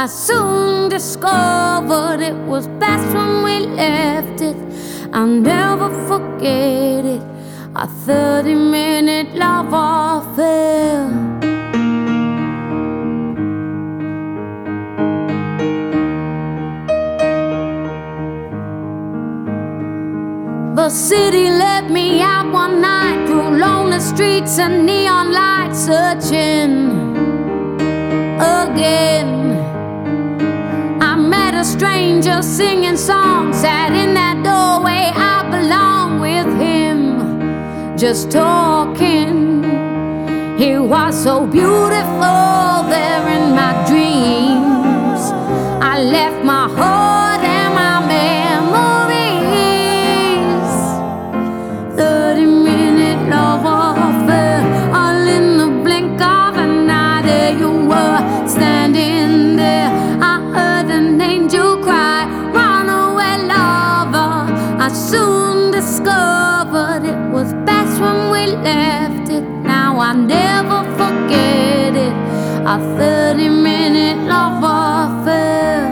soon discovered it was best when we left it. I'll never forget it, a 30-minute love affair. The city let me out one night through lonely streets and neon lights, searching again. I met a stranger singing songs, sat in that doorway, I belong with him, just talking. He was so beautiful there in my dreams. I left my heart and my memories. 30-minute love affair, all in the blink of an eye. There you were, standing there. I heard an angel cry, run away lover. I soon discovered it was best when we left it. Now I never forget it, a 30-minute love affair.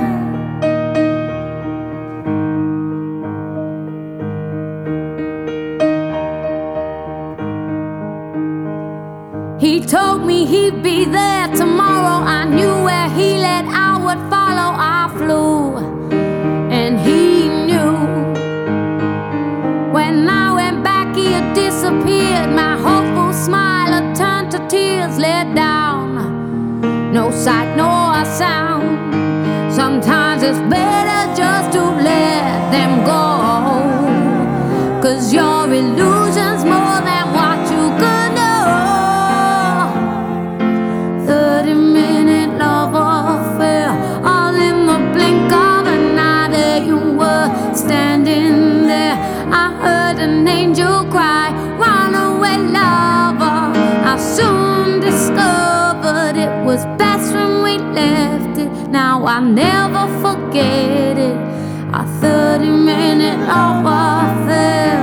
He told me he'd be there tomorrow. I knew where he led, I would follow. I flew, and he knew. When I went back, he had disappeared. My hopeful smile had turned to tears, let down. No sight nor sound. Sometimes it's better just to let them go, 'cause your illusion's more than what you could know. 30-minute love affair, all in the blink of an eye. There you were, standing there. I heard an angel cry, run away lover. I soon discovered it was best when we left it. Now I'll never forget it, a 30-minute love affair.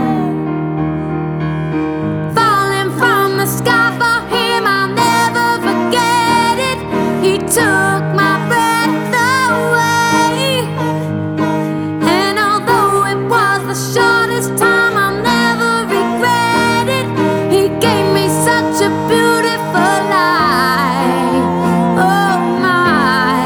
Falling from the sky for him, I'll never forget it. He took my breath away, and although it was the shortest time, I'll never regret it. He gave me such a beautiful life. Oh my,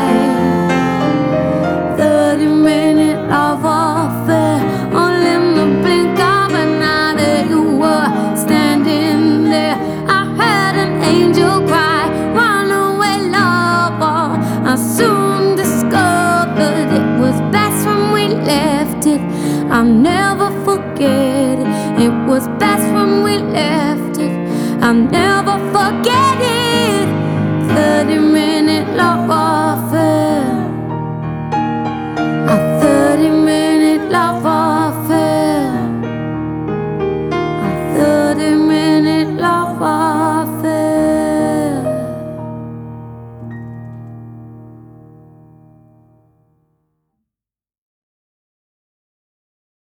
30-minute love affair, all in the blink of an eye. There you were, standing there. I heard an angel cry, run away lover. I soon discovered it was best when we left it. I'll never forget it, it was best when we left it. I'll never forget it, 30 minutes